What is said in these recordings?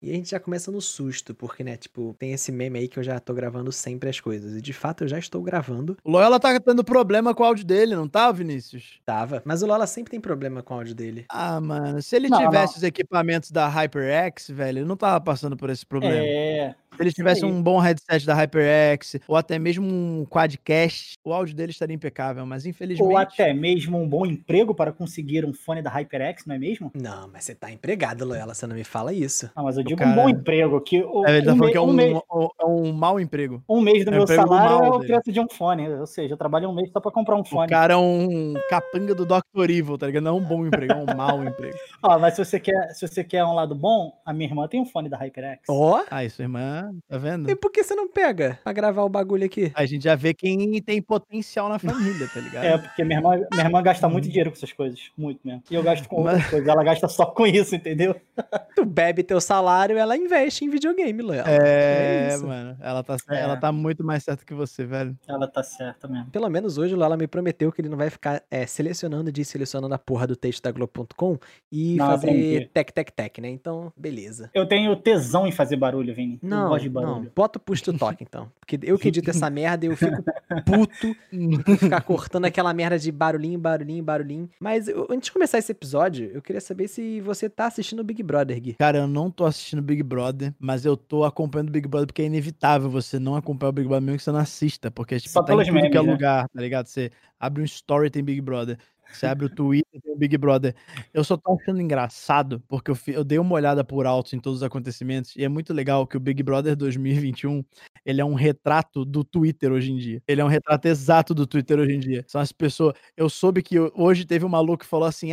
E a gente já começa no susto, porque, né, tipo, tem esse meme aí que eu já tô gravando sempre as coisas. E de fato eu já estou gravando. O Loyola tá tendo problema com o áudio dele, não tá, Vinícius? Tava. Mas o Lola sempre tem problema com o áudio dele. Ah, mano, se ele Não, tivesse não. os equipamentos da HyperX, velho, ele não tava passando por esse problema. É. Se ele Isso tivesse aí. um bom headset da HyperX, ou até mesmo um quadcast, o áudio dele estaria impecável, mas Ou infelizmente... até mesmo um bom emprego para conseguir um fone da HyperX, não é mesmo? Não, mas você tá empregado, Loyola, você não me fala isso. Não, mas eu O digo um bom cara... emprego, que ele tá falando que é um mês, um mau emprego. um mês do É o meu emprego do salário é mal o dele. preço de um fone. Ou seja, eu trabalho um mês só para comprar um O fone. cara é um capanga do Dr. Evil, tá ligado? Não é um bom emprego, é um mau emprego. Ó, mas se você quer um lado bom, a minha irmã tem um fone da HyperX. Ó, Ah, isso, irmã, tá e vendo? por que você não pega pra gravar o bagulho aqui? A gente já vê quem tem potencial na família, tá ligado? É, porque minha irmã gasta muito dinheiro com essas coisas. Muito mesmo. E eu gasto com outras Mas- coisas. Ela gasta só com isso, entendeu? Tu bebe teu salário, ela investe em videogame, Loyola. É, isso. mano, ela É. tá muito mais certa que você, velho. Ela tá certa mesmo. Pelo menos hoje o Lola me prometeu que ele não vai ficar selecionando e desselecionando a porra do texto da Globo.com e Não, fazer tranquilo. tec, né? Então, beleza. Eu tenho tesão em fazer barulho, Vini. Eu gosto de Não, barulho. bota o push to talk então. Porque eu que edito essa merda e eu fico puto em ter que ficar cortando aquela merda de barulhinho. Mas antes de começar esse episódio, eu queria saber se você tá assistindo o Big Brother, Gui. Cara, eu não tô assistindo Big Brother, mas eu tô acompanhando o Big Brother porque é inevitável você não acompanhar o Big Brother mesmo que você não assista, porque tipo, Só tá em pelos tudo que é memes, né? lugar, tá ligado? Você abre um story, tem Big Brother. Você abre o Twitter, tem o Big Brother. Eu só tô achando engraçado, porque eu dei uma olhada por alto em todos os acontecimentos, e é muito legal que o Big Brother 2021, ele é um retrato do Twitter hoje em dia. Ele é um retrato exato do Twitter hoje em dia. São as pessoas... Eu soube que hoje teve um maluco que falou assim,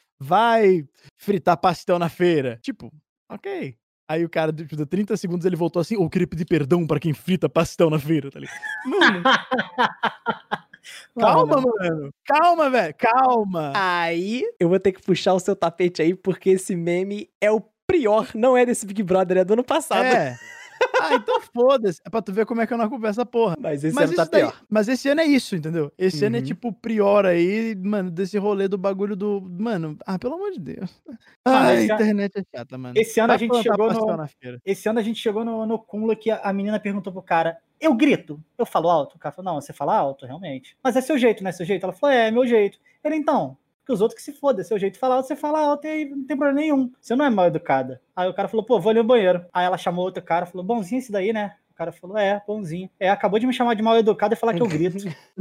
vai fritar pastel na feira. Tipo, ok. Aí o cara, tipo, deu 30 segundos, ele voltou assim, eu queria pedir perdão pra quem frita pastel na feira, tá ligado? Mano, calma, Mano, mano. Calma, velho. Calma. Aí eu vou ter que puxar o seu tapete aí, porque esse meme é o pior, não é desse Big Brother, é do ano passado. É. Então foda-se. É pra tu ver como é que eu não acompanho essa porra. Mas esse ano tá isso daí, pior. mas esse ano é isso, entendeu? Esse ano é Uhum. tipo o prior aí, mano, desse rolê do bagulho do... Mano, pelo amor de Deus. Mano, A internet é chata, mano. esse ano Vai a gente plantar chegou pastel no. na feira. Esse ano a gente chegou no cúmulo que a menina perguntou pro cara: eu grito, eu falo alto? O cara falou: não, você fala alto, realmente. Mas é seu jeito, não é seu jeito? Ela falou: é meu jeito. Ele, então, que os outros que se foda, é seu jeito de falar alto, você fala alto e aí não tem problema nenhum. Você não é mal educada. Aí o cara falou: pô, vou ali no banheiro. Aí ela chamou outro cara, falou: bonzinho esse daí, né? O cara falou: é, bonzinho. Acabou de me chamar de mal educado e falar que eu grito.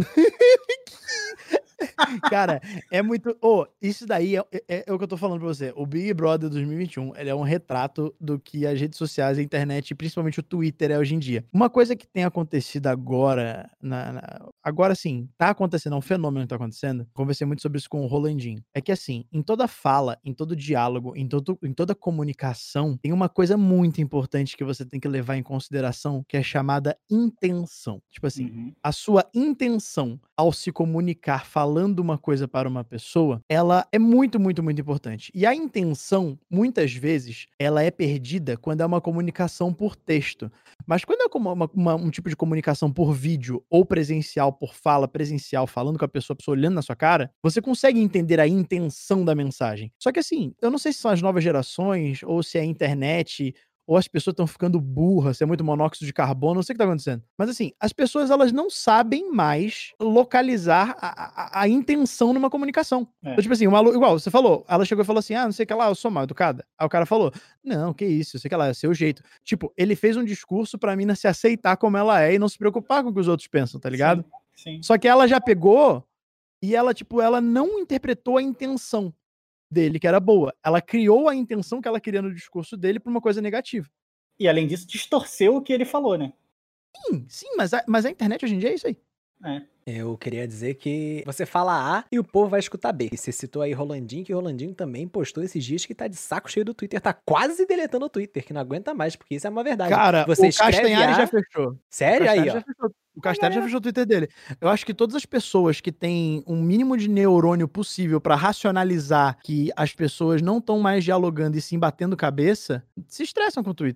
Cara, é muito... isso daí é o que eu tô falando pra você. O Big Brother 2021, ele é um retrato do que as redes sociais, a internet, e principalmente o Twitter é hoje em dia. Uma coisa que tem acontecido agora, agora sim, tá acontecendo, é um fenômeno que tá acontecendo, conversei muito sobre isso com o Rolandinho, é que assim, em toda fala, em todo diálogo, em toda comunicação, tem uma coisa muito importante que você tem que levar em consideração, que é chamada intenção. Tipo assim, Uhum. a sua intenção ao se comunicar falando uma coisa para uma pessoa, ela é muito, muito, muito importante. E a intenção, muitas vezes, ela é perdida quando é uma comunicação por texto. Mas quando é um tipo de comunicação por vídeo ou presencial, por fala presencial, falando com a pessoa olhando na sua cara, você consegue entender a intenção da mensagem. Só que assim, eu não sei se são as novas gerações ou se é a internet ou as pessoas estão ficando burras, se é muito monóxido de carbono, não sei o que tá acontecendo. Mas assim, as pessoas elas não sabem mais localizar a intenção numa comunicação. É. Então, tipo assim, igual você falou, ela chegou e falou assim, não sei o que lá, eu sou mal educada. Aí o cara falou, não, que isso, eu sei o que lá, é seu jeito. Tipo, ele fez um discurso pra mina se aceitar como ela é e não se preocupar com o que os outros pensam, tá ligado? Sim. Só que ela já pegou e ela, tipo, ela não interpretou a intenção dele, que era boa. Ela criou a intenção que ela queria no discurso dele pra uma coisa negativa. E além disso, distorceu o que ele falou, né? Sim, mas a internet hoje em dia é isso aí. É. Eu queria dizer que você fala A e o povo vai escutar B. E você citou aí Rolandinho, que o Rolandinho também postou esses dias que tá de saco cheio do Twitter. Tá quase deletando o Twitter, que não aguenta mais, porque isso é uma verdade. Cara, você o Castanhari já fechou. Sério? Aí, ó. O Castanhari já fechou o Twitter dele. Eu acho que todas as pessoas que têm um mínimo de neurônio possível pra racionalizar que as pessoas não estão mais dialogando e sim batendo cabeça, se estressam com o Twitter.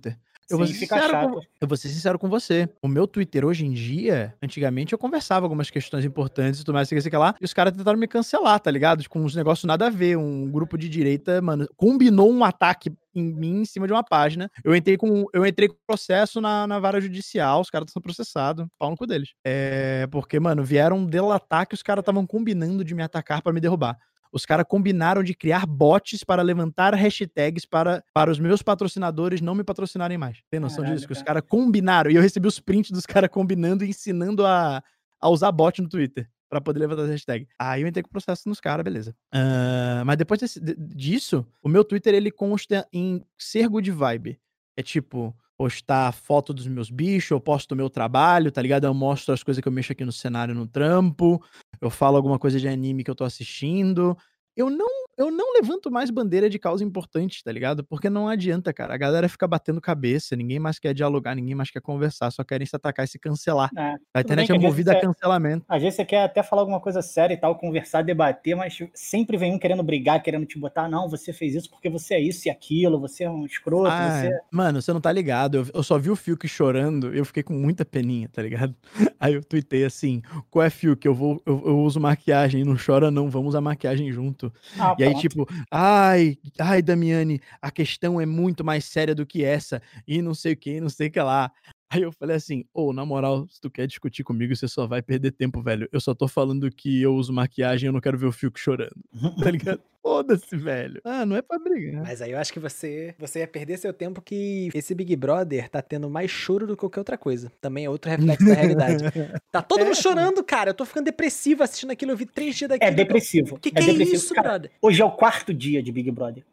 Eu vou, Sim, ser fica sincero chato. eu vou ser sincero com você. O meu Twitter hoje em dia, antigamente eu conversava algumas questões importantes e tudo mais, sei que lá, e os caras tentaram me cancelar, tá ligado? Com uns negócios nada a ver. Um grupo de direita, mano, combinou um ataque em mim em cima de uma página. Eu entrei com processo na vara judicial, os caras estão sendo processados, pau no cu deles. Porque, mano, vieram delatar que os caras estavam combinando de me atacar pra me derrubar. Os caras combinaram de criar bots para levantar hashtags para os meus patrocinadores não me patrocinarem mais. Tem noção Caralho, disso? Que os cara. caras combinaram. E eu recebi os prints dos caras combinando e ensinando a usar bot no Twitter pra poder levantar as hashtags. Aí eu entrei com o processo nos caras, beleza. Mas depois disso, o meu Twitter, ele consta em ser good vibe. É tipo, postar foto dos meus bichos, eu posto o meu trabalho, tá ligado? Eu mostro as coisas que eu mexo aqui no cenário, no trampo. Eu falo alguma coisa de anime que eu tô assistindo. Eu não levanto mais bandeira de causa importante, tá ligado? Porque não adianta, cara. A galera fica batendo cabeça, ninguém mais quer dialogar, ninguém mais quer conversar, só querem se atacar e se cancelar. A Tudo bem internet que é às vezes movida a cancelamento. às vezes você quer até falar alguma coisa séria e tal, conversar, debater, mas sempre vem um querendo brigar, querendo te botar, não, você fez isso porque você é isso e aquilo, você é um escroto, você... Mano, você não tá ligado. Eu só vi o Fiuk chorando e eu fiquei com muita peninha, tá ligado? Aí eu tuitei assim, qual é, Fiuk? Eu uso maquiagem, não chora não, vamos usar maquiagem junto. E aí, pronto. tipo, ai, Damiani, a questão é muito mais séria do que essa, e não sei o que, não sei o que lá. Aí eu falei assim, na moral, se tu quer discutir comigo, você só vai perder tempo, velho. Eu só tô falando que eu uso maquiagem, eu não quero ver o Fiuk chorando, tá ligado? Foda-se, velho. Não é pra brigar. Mas aí eu acho que você ia perder seu tempo, que esse Big Brother tá tendo mais choro do que qualquer outra coisa. Também é outro reflexo da realidade. Tá todo mundo chorando, cara. Eu tô ficando depressivo assistindo aquilo. Eu vi 3 dias daquilo. É depressivo. Que é é depressivo. isso, cara, brother? Hoje é o 4º dia de Big Brother.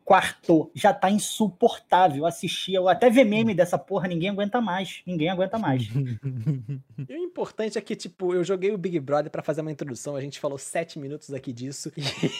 Já tá insuportável assistir. Eu até ver meme dessa porra, ninguém aguenta mais. Ninguém aguenta mais. E o importante é que, tipo, eu joguei o Big Brother pra fazer uma introdução. A gente falou 7 minutos aqui disso.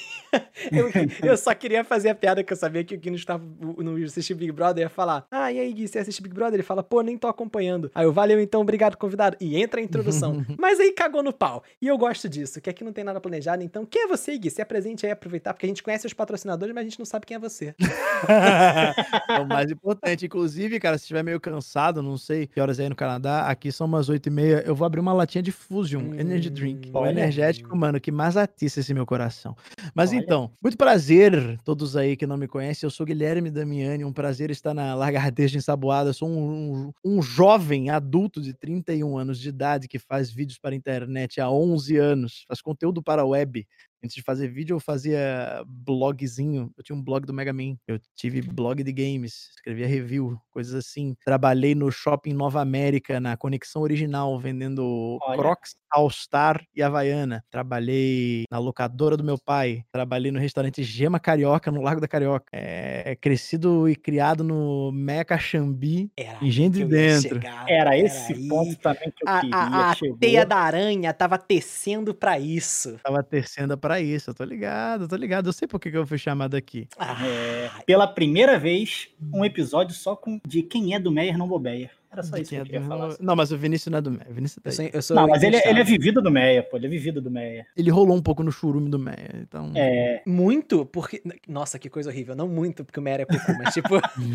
E eu só queria fazer a piada, que eu sabia que o Gui não assistir Big Brother, ia falar, e aí, Gui, você assiste Big Brother? Ele fala, pô, nem tô acompanhando. Aí eu, valeu então, obrigado, convidado. E entra a introdução. Mas aí cagou no pau. E eu gosto disso, que aqui não tem nada planejado. Então, quem é você, Gui? Se apresente aí, aproveitar, porque a gente conhece os patrocinadores, mas a gente não sabe quem é você. É o mais importante. Inclusive, cara, se estiver meio cansado, não sei que horas é aí no Canadá, aqui são umas 8h30, eu vou abrir uma latinha de Fusion Energy Drink. O energético, mano, que mais atiça esse meu coração. Mas então, muito prazer, todos aí que não me conhecem, eu sou Guilherme Damiani, um prazer estar na Lagarteja Ensaboada, eu sou um jovem adulto de 31 anos de idade que faz vídeos para a internet há 11 anos, faz conteúdo para a web. Antes de fazer vídeo, eu fazia blogzinho. Eu tinha um blog do Mega Man. Eu tive blog de games. Escrevia review, coisas assim. Trabalhei no Shopping Nova América, na Conexão Original, vendendo Crocs, All-Star e Havaiana. Trabalhei na locadora do meu pai. Trabalhei no restaurante Gema Carioca, no Lago da Carioca. Crescido e criado no Meca Xambi, Engenho de Dentro. Era esse ponto também que eu queria. A teia da aranha tava tecendo pra isso. Tava tecendo pra isso, eu tô ligado. Eu sei por que eu fui chamado aqui. Pela primeira vez, um episódio só de quem é do Meyer não bobeia. Era só isso que eu queria falar. Não, mas o Vinícius não é do Meia. O Vinícius tá aí. Não, mas ele é vivido do Meia, pô. Ele é vivido do Meia. Ele rolou um pouco no churume do Meia, então... Muito, porque... Nossa, que coisa horrível. Não muito, porque o Meia é pouco, mas tipo...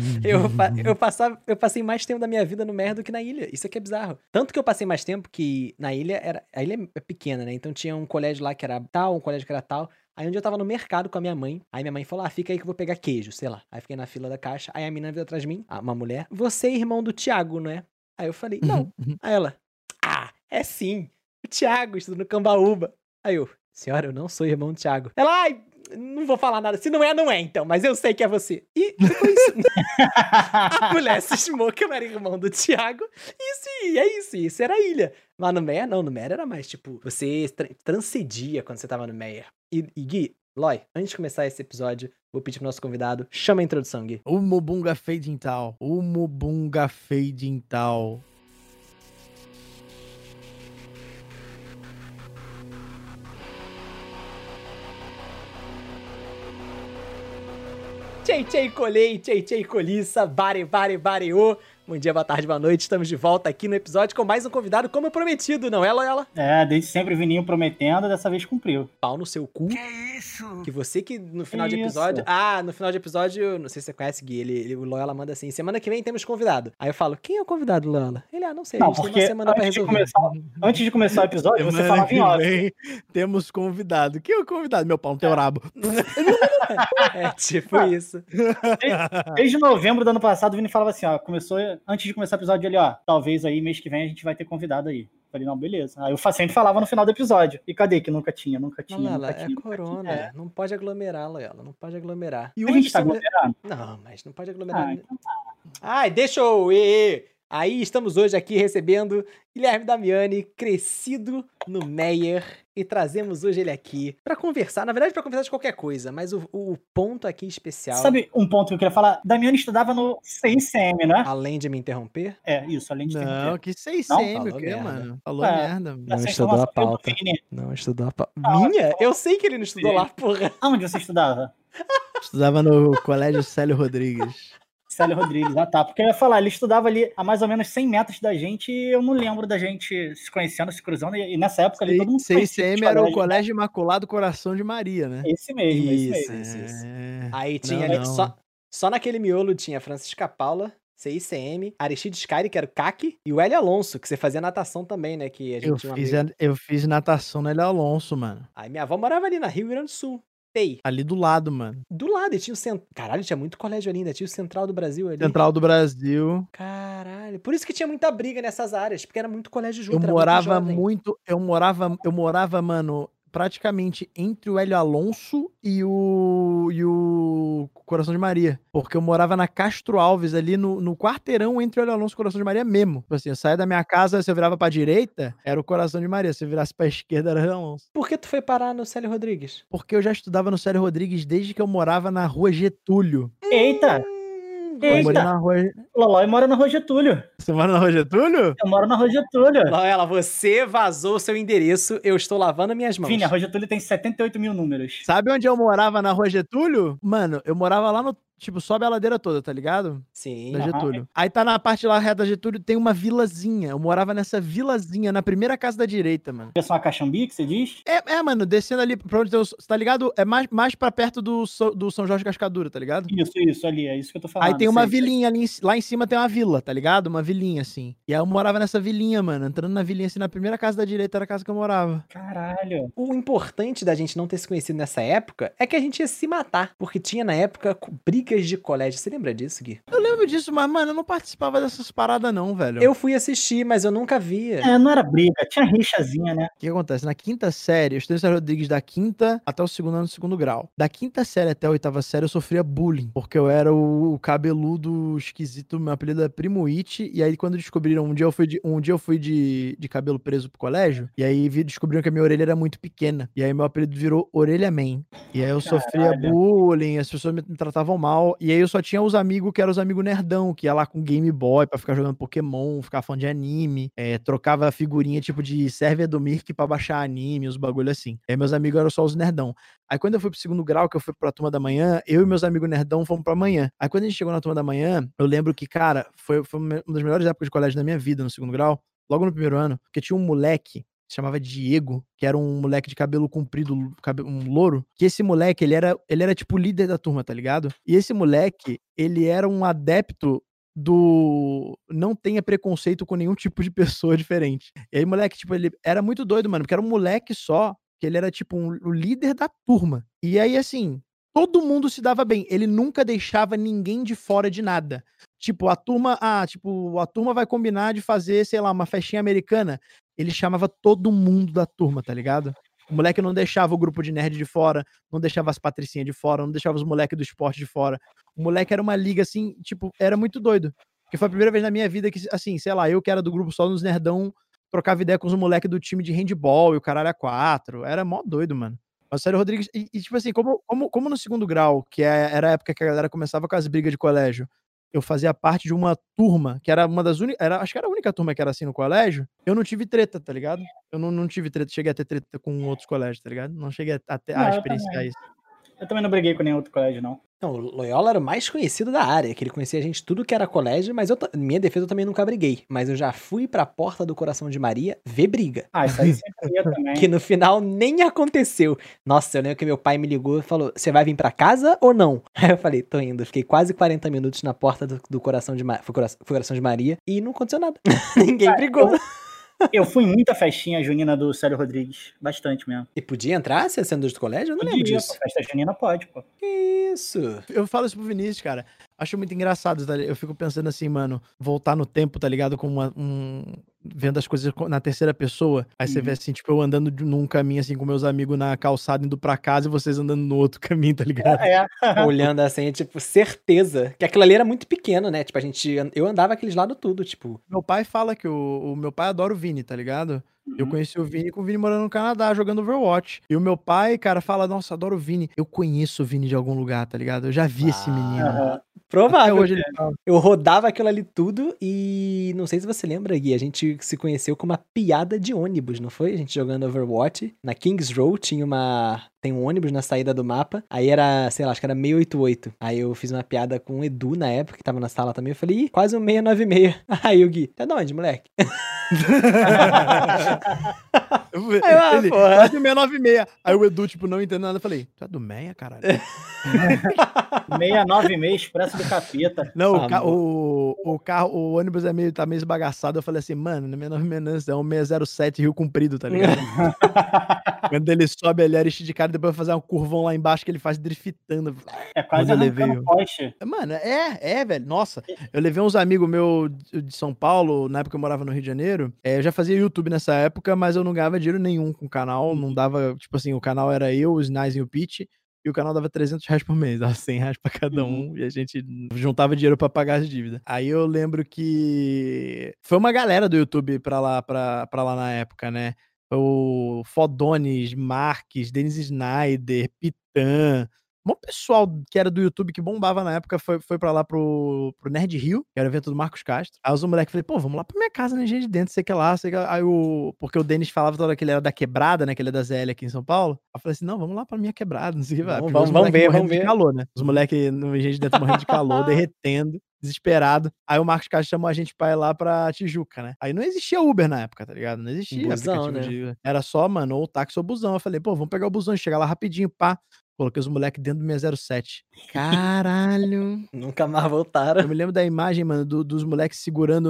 eu passei mais tempo da minha vida no Meia do que na ilha. Isso aqui é bizarro. Tanto que eu passei mais tempo que na ilha a ilha é pequena, né? Então tinha um colégio lá que era tal, um colégio que era tal. Aí um dia eu tava no mercado com a minha mãe. Aí minha mãe falou, fica aí que eu vou pegar queijo, sei lá. Aí fiquei na fila da caixa. Aí a menina veio atrás de mim, uma mulher. Você é irmão do Thiago, não é? Aí eu falei, não. Aí ela, é sim. O Thiago estuda no Cambaúba. Aí eu, senhora, eu não sou irmão do Thiago. Ela, não vou falar nada. Se não é, não é, então. Mas eu sei que é você. E ficou isso. A mulher se estimou que eu era irmão do Thiago. Isso era a ilha. Mas no Meia, não. No Meia era mais, tipo, você transcedia quando você tava no Meia. E Gui, Loy, antes de começar esse episódio, vou pedir pro nosso convidado, chama a introdução, Gui. O Mobunga Fading Tal. Tchei colei, tchei coliça, bare, o. Bom dia, boa tarde, boa noite. Estamos de volta aqui no episódio com mais um convidado, como prometido, não é, Loyola? Desde sempre o Vininho prometendo, dessa vez cumpriu. Pau no seu cu. Que isso? Que você que no final de Isso. episódio... no final de episódio, não sei se você conhece, Gui, o Loyola manda assim, semana que vem temos convidado. Aí eu falo, quem é o convidado, Loyola? Ele, não sei, Não, a gente tem porque uma semana pra resolver. antes de começar o episódio, você Semana falava que em off. vem, temos convidado. Quem é o convidado? Meu pau no teu rabo. É tipo isso. Desde novembro do ano passado, o Vini falava assim, começou, antes de começar o episódio, ele, talvez aí mês que vem a gente vai ter convidado aí. Falei, não, beleza. Aí eu sempre falava no final do episódio. E cadê que nunca tinha? Loyola, é corona. Não pode aglomerar, Loyola. Não pode aglomerar. E A gente tá aglomerando? Não, mas não pode aglomerar. Então Ai, deixa eu ir. Aí estamos hoje aqui recebendo Guilherme Damiani, crescido no Meyer, e trazemos hoje ele aqui pra conversar, na verdade pra conversar de qualquer coisa, mas o ponto aqui especial... Sabe um ponto que eu queria falar? Damiani estudava no CICM, né? Além de me interromper? Isso, além de Não, interromper. que 6 Não, sêmio, falou o quê, merda. mano? Falou É. merda. Mano. Não Essa estudou a informação veio do pauta. Vini. Não estudou a pauta. Ah, Minha? você Eu sei que ele não estudou Sim. lá, porra. Aonde você estudava? Estudava no Colégio Célio Rodrigues. Célio Rodrigues, tá. Porque eu ia falar, ele estudava ali a mais ou menos 100 metros da gente e eu não lembro da gente se conhecendo, se cruzando. E nessa época ali todo mundo se conhecia. 6CM era o Colégio Imaculado Coração de Maria, né? Esse mesmo, Isso. É. Aí tinha Não, ali, não. só naquele miolo tinha Francisca Paula, CICM, Aristides Caire, que era o CAC, e o Hélio Alonso, que você fazia natação também, né? Que a gente tinha um amigo. Eu fiz natação na Hélio Alonso, mano. Aí minha avó morava ali na Rio Grande do Sul. Tei. Ali do lado, mano. Do lado, e tinha o centro. Caralho, tinha muito colégio ali ainda. Tinha o Central do Brasil ali. Central do Brasil. Caralho. Por isso que tinha muita briga nessas áreas, porque era muito colégio junto. Eu era morava muito jovem. eu morava, mano, praticamente entre o Hélio Alonso e o Coração de Maria. Porque eu morava na Castro Alves, ali no quarteirão entre o Hélio Alonso e o Coração de Maria mesmo. Tipo assim, eu saía da minha casa, se eu virava pra direita, era o Coração de Maria. Se eu virasse pra esquerda, era o Hélio Alonso. Por que tu foi parar no Célio Rodrigues? Porque eu já estudava no Célio Rodrigues desde que eu morava na Rua Getúlio. Eita! Eu morei Eita! na Rua... Lolói mora na Rua Getúlio. Você mora na Rua Getúlio? Eu moro na Rua Getúlio. Loela, você vazou seu endereço, eu estou lavando minhas mãos. Vini, a Rua Getúlio tem 78 mil números. Sabe onde eu morava na Rua Getúlio? Mano, eu morava lá no... Tipo, sobe a ladeira toda, tá ligado? Sim. Da Aham. Getúlio. Aí tá na parte lá reta da Getúlio, tem uma vilazinha. Eu morava nessa vilazinha, na primeira casa da direita, mano. É só uma Caxambi que você diz? Mano, descendo ali pra onde tem tá ligado? É mais pra perto do São Jorge Cascadura, tá ligado? Isso ali, é isso que eu tô falando. Aí tem uma sei. vilinha ali, lá em cima tem uma vila, tá ligado? Uma vilinha, assim. E aí eu morava nessa vilinha, mano. Entrando na vilinha, assim, na primeira casa da direita era a casa que eu morava. Caralho. O importante da gente não ter se conhecido nessa época é que a gente ia se matar, porque tinha na época brigas de colégio. Você lembra disso, Gui? Eu lembro disso, mas, mano, eu não participava dessas paradas não, velho. Eu fui assistir, mas eu nunca via. Não era briga, tinha rixazinha, né? O que acontece? Na quinta série, eu estudei no Célio Rodrigues da quinta até o segundo ano do segundo grau. Da quinta série até a oitava série, eu sofria bullying, porque eu era o cabeludo esquisito, meu apelido é Primo It, e aí quando descobriram, um dia eu fui de cabelo preso pro colégio, e aí descobriram que a minha orelha era muito pequena, e aí meu apelido virou Orelha Man. E aí eu sofria bullying, as pessoas me tratavam mal, e aí eu só tinha os amigos que eram os amigos nerdão, que ia lá com Game Boy pra ficar jogando Pokémon, ficar fã de anime, trocava figurinha tipo de server do Mirk pra baixar anime, os bagulho assim. Aí meus amigos eram só os nerdão. Aí quando eu fui pro segundo grau, que eu fui pra turma da manhã, eu e meus amigos nerdão fomos pra manhã. Aí quando a gente chegou na turma da manhã, eu lembro que, cara, foi uma das melhores épocas de colégio da minha vida no segundo grau, logo no primeiro ano, porque tinha um moleque se chamava Diego, que era um moleque de cabelo comprido, um louro, que esse moleque, ele era tipo o líder da turma, tá ligado? E esse moleque, ele era um adepto do não tenha preconceito com nenhum tipo de pessoa diferente. E aí, moleque, tipo, ele era muito doido, mano, porque era um moleque só, que ele era tipo o líder da turma. E aí, assim, todo mundo se dava bem. Ele nunca deixava ninguém de fora de nada. Tipo, a turma vai combinar de fazer, sei lá, uma festinha americana. Ele chamava todo mundo da turma, tá ligado? O moleque não deixava o grupo de nerd de fora, não deixava as patricinhas de fora, não deixava os moleques do esporte de fora. O moleque era uma liga, assim, tipo, era muito doido. Porque foi a primeira vez na minha vida que, assim, sei lá, eu que era do grupo só nos nerdão, trocava ideia com os moleques do time de handball e o caralho a 4. Era mó doido, mano. Mas Célio Rodrigues, tipo assim, como no segundo grau, que era a época que a galera começava com as brigas de colégio, eu fazia parte de uma turma, que era uma das únicas, acho que era a única turma que era assim no colégio, eu não tive treta, tá ligado? Eu não tive treta, cheguei a ter treta com outros colégios, tá ligado? Não cheguei a experienciar isso. Eu também não briguei com nenhum outro colégio, não. Não, o Loyola era o mais conhecido da área, que ele conhecia a gente tudo que era colégio, mas em minha defesa eu também nunca briguei. Mas eu já fui pra Porta do Coração de Maria ver briga. Ah, isso aí sempre ia também. Que no final nem aconteceu. Nossa, eu lembro que meu pai me ligou e falou, você vai vir pra casa ou não? Aí eu falei, tô indo. Fiquei quase 40 minutos na Porta do Coração de Maria, Coração de Maria, e não aconteceu nada. Ninguém brigou. Eu fui em muita festinha junina do Célio Rodrigues. Bastante mesmo. E podia entrar, você sendo do colégio? Eu não lembro Podia, disso. pô, festa junina pode, pô. Que isso? Eu falo isso pro Vinícius, cara. Acho muito engraçado, tá? Eu fico pensando assim, mano, voltar no tempo, tá ligado? Com vendo as coisas na terceira pessoa. Aí você vê assim, tipo, eu andando num caminho assim com meus amigos na calçada indo pra casa e vocês andando no outro caminho, tá ligado? Olhando assim, tipo, certeza. Que aquilo ali era muito pequeno, né? Tipo, eu andava aqueles lados tudo, tipo. Meu pai fala que o meu pai adora o Vini, tá ligado? Eu conheci o Vini com o Vini morando no Canadá, jogando Overwatch. E o meu pai, cara, fala, nossa, adoro o Vini. Eu conheço o Vini de algum lugar, tá ligado? Eu já vi esse menino. Provável. Até hoje ele fala. Eu rodava aquilo ali tudo e não sei se você lembra, Gui, a gente se conheceu com uma piada de ônibus, não foi? A gente jogando Overwatch. Na Kings Row tem um ônibus na saída do mapa. Aí era, sei lá, acho que era 688. Aí eu fiz uma piada com o Edu na época, que tava na sala também. Eu falei, ih, quase um 696. Aí o Gui, tá de onde, moleque? Ele, quase 696. Aí o Edu, tipo, não entendendo nada. Eu falei, tu é do Meia, caralho? 696, Expresso do Capeta. Não, o ônibus tá meio esbagaçado. Eu falei assim, mano, não é 696, é um 607 Rio Comprido, tá ligado? Quando ele sobe ali, Aristide de cara, depois vai fazer um curvão lá embaixo que ele faz driftando. É quase arrancando poste. Mano, velho. Nossa, eu levei uns amigos meus de São Paulo, na época que eu morava no Rio de Janeiro. Eu já fazia YouTube nessa época, mas eu não ganhava dinheiro nenhum com o canal. Não dava, tipo assim, o canal era eu, o Snaz e o Pitch. E o canal dava R$300 por mês, dava R$100 pra cada um, e a gente juntava dinheiro pra pagar as dívidas. Aí eu lembro que foi uma galera do YouTube pra lá na época, né? O Fodones, Marques, Denis Snyder, Pitan, um pessoal que era do YouTube que bombava na época foi pra lá pro Nerd Rio, que era o evento do Marcos Castro. Aí os moleques falaram, pô, vamos lá pra minha casa, né, gente, de dentro, sei que lá, sei que lá. Aí porque o Denis falava toda hora que ele era da Quebrada, né, que ele é da ZL aqui em São Paulo. Aí eu falei assim, não, vamos lá pra minha Quebrada, não sei o que. Vamos ver. De calor, né? Os moleques, gente de dentro morrendo de calor, derretendo, desesperado. Aí o Marcos Castro chamou a gente pra ir lá pra Tijuca, né? Aí não existia Uber na época, tá ligado? Não existia busão, aplicativo né? Era só, mano, ou o táxi ou o busão. Eu falei, pô, vamos pegar o busão, chegar lá rapidinho, pá. Coloquei os moleques dentro do 607. Caralho. Nunca mais voltaram. Eu me lembro da imagem, mano, dos moleques segurando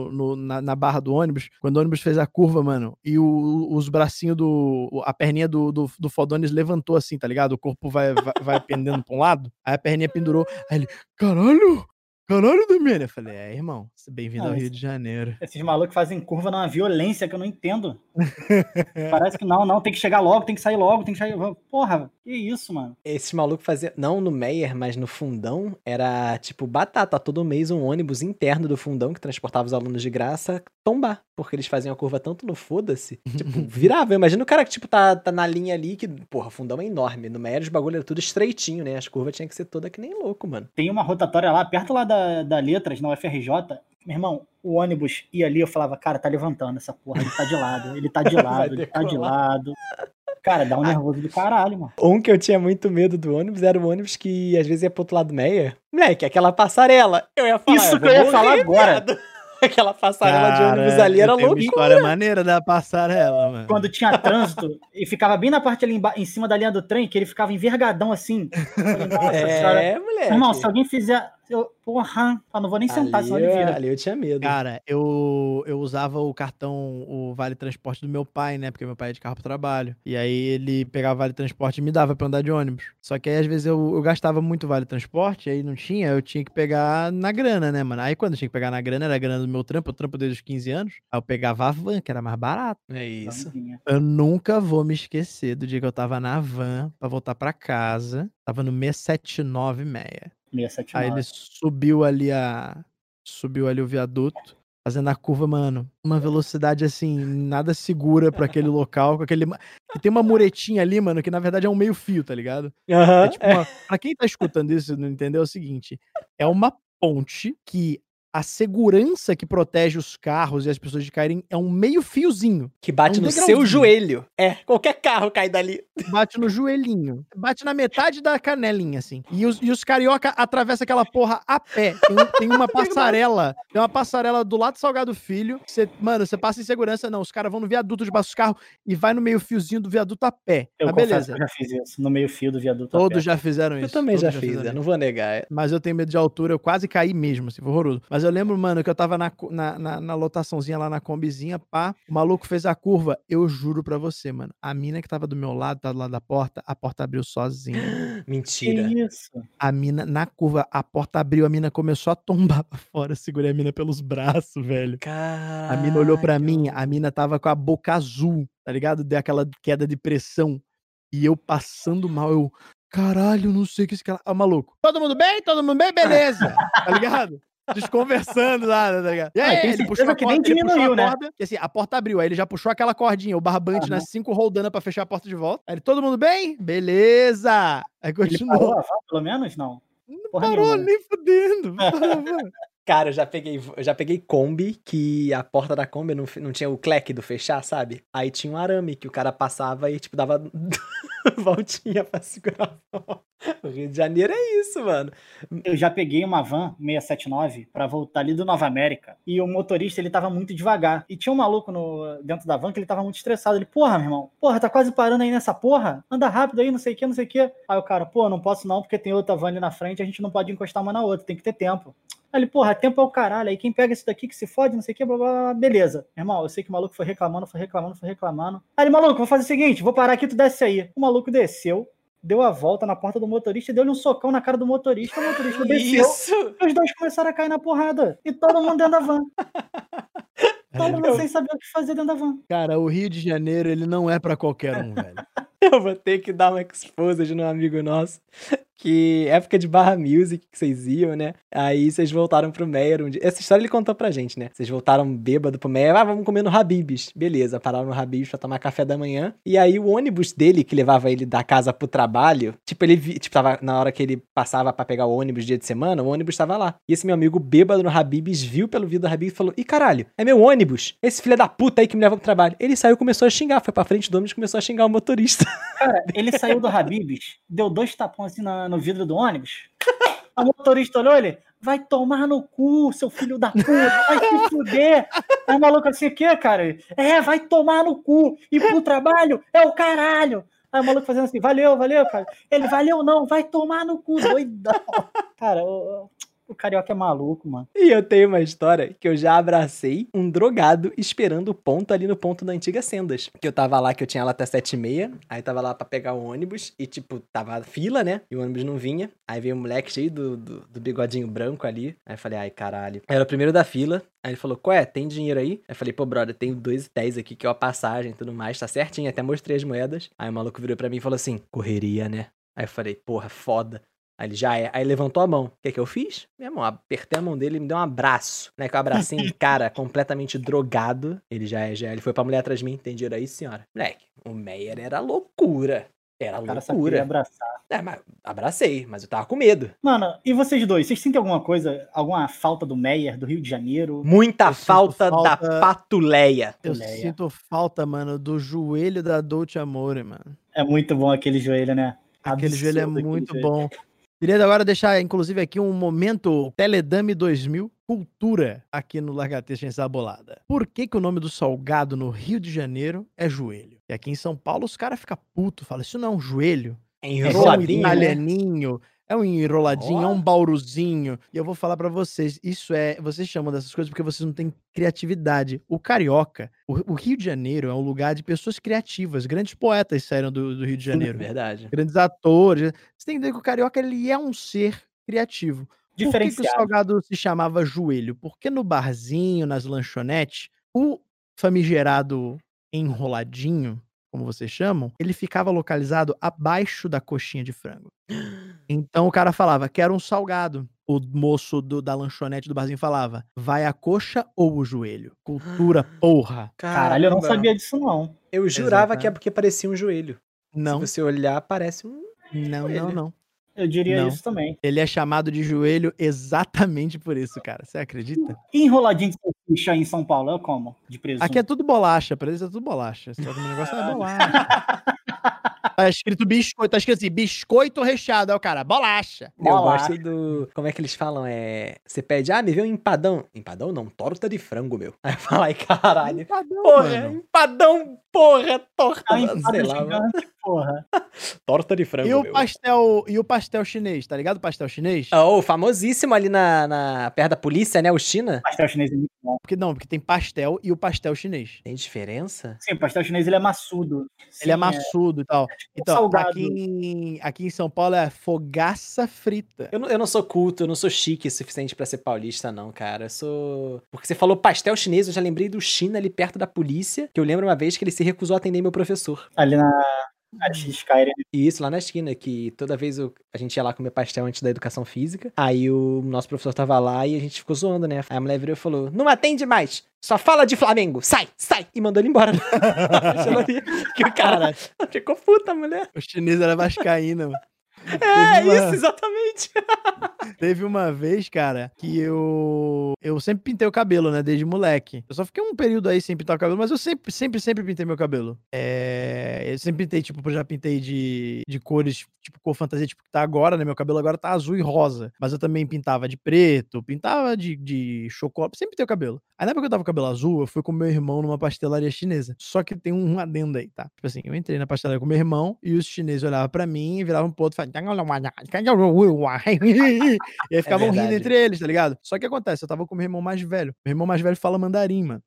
na barra do ônibus. Quando o ônibus fez a curva, mano, e os bracinhos a perninha do Fodones levantou assim, tá ligado? O corpo vai pendendo pra um lado. Aí a perninha pendurou. Aí ele, caralho, Damiani. Eu falei, irmão, bem-vindo ao Rio de Janeiro. Esses malucos fazem curva numa violência que eu não entendo. Parece que não, tem que chegar logo, tem que sair logo, tem que sair. Porra, que isso, mano? Esses malucos faziam, não no Meyer, mas no Fundão, era tipo batata. Todo mês um ônibus interno do Fundão, que transportava os alunos de graça, tombar. Porque eles faziam a curva tanto no foda-se, tipo, virava. Imagina o cara que, tipo, tá na linha ali, que, porra, o Fundão é enorme. No Meyer os bagulho era tudo estreitinho, né? As curvas tinham que ser toda que nem louco, mano. Tem uma rotatória lá, perto lá da Letras, na UFRJ. Meu irmão, o ônibus ia ali, eu falava, cara, tá levantando essa porra, ele tá de lado, ele tá de lado. Cara, dá um nervoso do caralho, mano. Um que eu tinha muito medo do ônibus era o ônibus que às vezes ia pro outro lado do Meyer. Moleque, aquela passarela. Eu ia falar, isso que eu ia falar agora. Aquela passarela de ônibus ali era loucura. Uma história maneira da passarela, mano. Quando tinha trânsito e ficava bem na parte ali em cima da linha do trem, que ele ficava envergadão assim. Nossa, moleque. Irmão, se alguém fizer... Porra, eu não vou nem sentar, senão ele vira. Ali eu tinha medo. Cara, eu usava o cartão, o Vale Transporte do meu pai, né? Porque meu pai é de carro pro trabalho. E aí ele pegava o Vale Transporte e me dava pra andar de ônibus. Só que aí às vezes eu gastava muito Vale Transporte, aí não tinha, eu tinha que pegar na grana, né, mano? Aí quando eu tinha que pegar na grana, era a grana do meu trampo, eu trampo desde os 15 anos. Aí eu pegava a van, que era mais barato. É isso. Eu nunca vou me esquecer do dia que eu tava na van pra voltar pra casa. Tava no 6796. 679. Aí ele subiu ali o viaduto, fazendo a curva, mano, uma velocidade assim, nada segura pra aquele local, que tem uma muretinha ali, mano, que na verdade é um meio fio, tá ligado? É tipo pra quem tá escutando isso e não entendeu, é o seguinte, é uma ponte que a segurança que protege os carros e as pessoas de caírem é um meio fiozinho. Que bate É um no degrauzinho. seu joelho. Qualquer carro cai dali. Bate no joelhinho. Bate na metade da canelinha, assim. E os carioca atravessam aquela porra a pé. Tem uma passarela. Tem uma passarela do lado do Salgado Filho. Mano, você passa em segurança. Não, os caras vão no viaduto debaixo dos carros e vai no meio fiozinho do viaduto a pé. Eu Mas confesso beleza. que eu já fiz isso, no meio fio do viaduto a Todos pé. já fizeram isso. Eu também todos já fiz, fizeram eu não vou negar. Mas eu tenho medo de altura, eu quase caí mesmo, assim, foi horroroso. Mas eu lembro, mano, que eu tava na lotaçãozinha lá na combizinha, pá, o maluco fez a curva, eu juro pra você, mano, a mina que tava do meu lado, tá do lado da porta, a porta abriu sozinha. Mentira. Que isso? A mina, na curva, a porta abriu, a mina começou a tombar pra fora, eu segurei a mina pelos braços, velho. Caralho. A mina olhou pra mim, a mina tava com a boca azul, tá ligado? Deu aquela queda de pressão. E eu passando mal, eu... Caralho, não sei o que esse cara... Ah, maluco. Todo mundo bem? Todo mundo bem? Beleza. Tá ligado? Desconversando lá, tá ligado? E aí, tem ele puxou a certeza que nem corda, ele puxou a diminuiu, né? corda, e assim, a porta abriu, aí ele já puxou aquela cordinha, o barbante nas 5 roldando pra fechar a porta de volta. Aí ele, todo mundo bem? Beleza. Aí Ele continuou. parou a van, pelo menos? Não. Não Porra parou, nenhuma, né? nem fudendo. Cara, eu já peguei Kombi, que a porta da Kombi não tinha o cleque do fechar, sabe? Aí tinha um arame que o cara passava e, tipo, dava voltinha pra segurar a porta. O Rio de Janeiro é isso, mano. Eu já peguei uma van 679 pra voltar ali do Nova América e o motorista, ele tava muito devagar. E tinha um maluco dentro da van que ele tava muito estressado. Ele, porra, meu irmão, porra, tá quase parando aí nessa porra? Anda rápido aí, não sei o que, não sei o que. Aí o cara, pô, não posso não, porque tem outra van ali na frente, a gente não pode encostar uma na outra, tem que ter tempo. Aí ele, porra, tempo é o caralho, aí quem pega isso daqui que se fode, não sei o que, blá, blá, blá, beleza. Irmão, eu sei que o maluco foi reclamando. Aí ele, maluco, vou fazer o seguinte, vou parar aqui, tu desce aí. O maluco desceu, deu a volta na porta do motorista e deu-lhe um socão na cara do motorista. O motorista desceu Isso! e os dois começaram a cair na porrada. E todo mundo dentro da van. Todo mundo sem saber o que fazer dentro da van. Cara, o Rio de Janeiro, ele não é pra qualquer um, velho. Eu vou ter que dar uma exposed num amigo nosso. Que época de Barra Music que vocês iam, né? Aí vocês voltaram pro Meyer um dia. Essa história ele contou pra gente, né? Vocês voltaram bêbado pro Meyer. Vamos comer no Habib's. Beleza, pararam no Habib's pra tomar café da manhã. E aí o ônibus dele, que levava ele da casa pro trabalho, tava na hora que ele passava pra pegar o ônibus dia de semana, o ônibus tava lá. E esse meu amigo bêbado no Habib's viu pelo vidro do Habib's e falou: ih, caralho, é meu ônibus. Esse filho da puta aí que me leva pro trabalho. Ele saiu e começou a xingar. Foi pra frente do ônibus e começou a xingar o motorista. Cara, ele saiu do Habib's, deu 2 tapões assim no vidro do ônibus. A motorista olhou ele, vai tomar no cu, seu filho da puta, vai se fuder. Aí o maluco assim, o que, cara? Vai tomar no cu, e pro trabalho é o caralho. Aí o maluco fazendo assim, valeu, cara. Ele, valeu não, vai tomar no cu, doidão. Cara, o carioca é maluco, mano. E eu tenho uma história que eu já abracei um drogado esperando o ponto ali no ponto da antiga Sendas. Que eu tava lá, que eu tinha lá até 7h30, aí tava lá pra pegar o ônibus e, tipo, tava fila, né? E o ônibus não vinha. Aí veio um moleque cheio do bigodinho branco ali. Aí eu falei, ai, caralho. Era o primeiro da fila. Aí ele falou, qual é? Tem dinheiro aí? Aí eu falei, pô, brother, tem 2,10 aqui, que é a passagem e tudo mais, tá certinho. Até mostrei as moedas. Aí o maluco virou pra mim e falou assim, correria, né? Aí eu falei, porra, foda. Aí ele, já é. Aí levantou a mão. O que eu fiz? Meu irmão, apertei a mão dele e me deu um abraço. Né? Que eu abracei um cara completamente drogado. Ele já é. Ele foi pra mulher atrás de mim. Tem dinheiro aí, senhora? Moleque, o Meyer era loucura. Era O cara só queria abraçar. Mas abracei, mas eu tava com medo. Mano, e vocês dois? Vocês sentem alguma coisa, alguma falta do Meyer, do Rio de Janeiro? Muita falta da patuleia. Eu sinto falta, mano, do joelho da Dolce Amore, mano. É muito bom aquele joelho, né? Aquele joelho é muito bom. Queria agora deixar, inclusive, aqui um momento Teledame 2000, cultura, aqui no Lagartixa Ensabolada. Por que o nome do salgado no Rio de Janeiro é joelho? E aqui em São Paulo os caras ficam putos, falam, isso não é um joelho? É enroladinho, um italianinho, é um enroladinho, é um bauruzinho. E eu vou falar pra vocês, vocês chamam dessas coisas porque vocês não têm criatividade. O carioca, o Rio de Janeiro é um lugar de pessoas criativas, grandes poetas saíram do Rio de Janeiro. Verdade. Grandes atores. Você tem que entender que o carioca, ele é um ser criativo. Por que o salgado se chamava joelho? Porque no barzinho, nas lanchonetes, o famigerado enroladinho, como vocês chamam, ele ficava localizado abaixo da coxinha de frango. Então o cara falava, quero um salgado. O moço da lanchonete do barzinho falava, vai a coxa ou o joelho? Cultura, porra. Caralho, eu não sabia disso, não. Eu jurava que é porque parecia um joelho. Não. Se você olhar, parece um Não, joelho. não. Eu diria Não. isso também. Ele é chamado de joelho exatamente por isso, cara. Você acredita? E enroladinho de salsicha em São Paulo, é como? De presunto. Aqui é tudo bolacha, pra eles é tudo bolacha. Só que o negócio é bolacha. Tá escrito biscoito, tá escrito assim, biscoito recheado. Aí o cara, bolacha. Eu Bolacha. gosto do. Como é que eles falam? Você pede, me vê um empadão. Empadão não, torta de frango, meu. Aí eu falo, ai, caralho. Empadão, Porra, mano. empadão, porra, torta. Ah, empada sei lá, mano. gigante, porra. Torta de frango, E o meu. pastel chinês, tá ligado o pastel chinês? Oh, famosíssimo ali perto da polícia, né? O China. Pastel chinês é muito bom. Porque tem pastel e o pastel chinês. Tem diferença? Sim, o pastel chinês ele é maçudo. Ele é Sim, maçudo e tal. tipo Então, salgado. aqui em São Paulo é fogaça frita. Eu não sou culto, eu não sou chique o suficiente pra ser paulista, não, cara. Eu sou. Porque você falou pastel chinês, eu já lembrei do China ali perto da polícia, que eu lembro uma vez que ele se recusou a atender meu professor. Ali na X-Skyrim. E isso lá na esquina, que toda vez a gente ia lá comer pastel antes da educação física. Aí o nosso professor tava lá e a gente ficou zoando, né? Aí a mulher virou e falou: não atende mais, só fala de Flamengo, sai! E mandou ele embora. Que o cara ficou puta, a mulher. O chinês era vascaína, mano. Isso, exatamente. Teve uma vez, cara, que eu sempre pintei o cabelo, né, desde moleque. Eu só fiquei um período aí sem pintar o cabelo, mas eu sempre pintei meu cabelo. Eu sempre pintei, tipo, já pintei de cores, tipo, cor fantasia, tipo, que tá agora, né, meu cabelo agora tá azul e rosa. Mas eu também pintava de preto, pintava de chocolate, sempre pintei o cabelo. Aí na época que eu tava com o cabelo azul, eu fui com meu irmão numa pastelaria chinesa. Só que tem um adendo aí, tá? Tipo assim, eu entrei na pastelaria com meu irmão e os chineses olhavam pra mim e viravam pro outro e falavam... E aí ficavam rindo entre eles, tá ligado? Só que acontece, eu tava com meu irmão mais velho. Meu irmão mais velho fala mandarim, mano.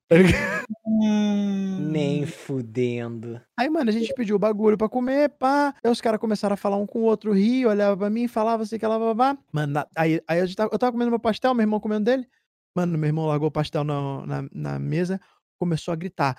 Nem fudendo. Aí, mano, a gente pediu o bagulho pra comer, pá. Aí os caras começaram a falar um com o outro, rir, olhava pra mim, falava assim que ela babá. Mano, aí eu tava comendo meu pastel, meu irmão comendo dele. Mano, meu irmão largou o pastel na mesa, começou a gritar.